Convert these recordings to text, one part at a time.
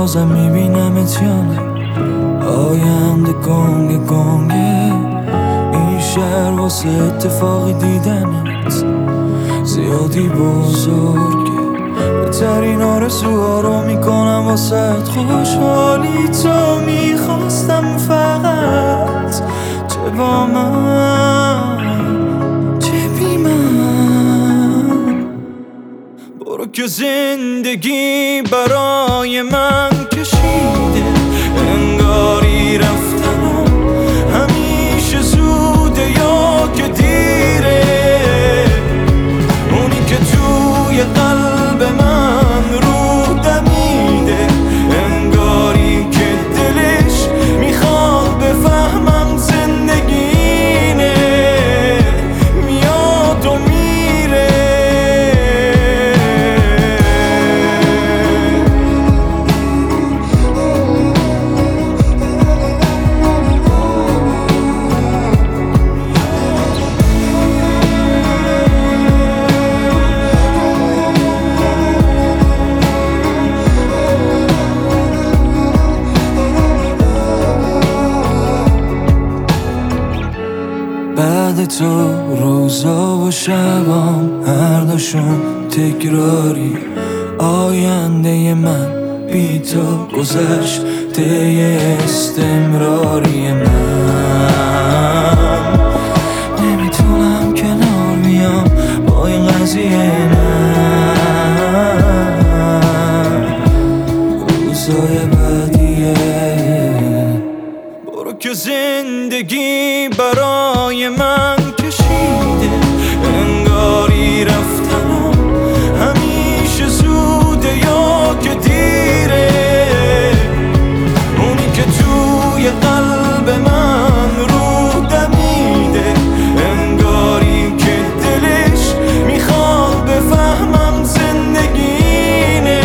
بازم میبینمت یا نه؟ آینده گنگ گنگه این شهر واسه اتفاقی دیدنت زیادی بزرگه. بهترین آرزوها رو میکنم واسه خوشحالی تو میخواستم فقط چه با من چه بی من. برو که زندگی برای من کشیده انگاری رفتنم همیشه زوده یا که دیره. اونی که توی قلب من رو دمیده انگاری که دلش میخواد بفهمم زندگینه میاد و میره. بعد تو روزا و شبام هر دوشون تکراری. آینده من بی تو گذشته استمراری. من نمیتونم کنار بیام با این قضیه، نه روزای بعدیه. برو که زندگی برای من کشیده انگاری رفتنم همیشه زوده یا که دیره. اونی که توی قلب من رو دمیده انگاری که دلش میخواد بفهمم زندگینه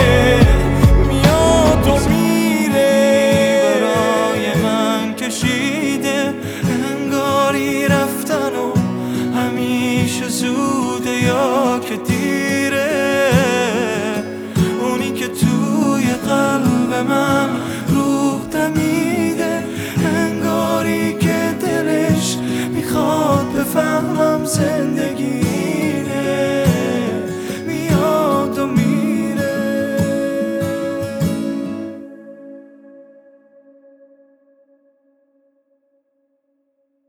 میاد و میره. برای من کشیده انگاری رفتن و همیشه زوده یا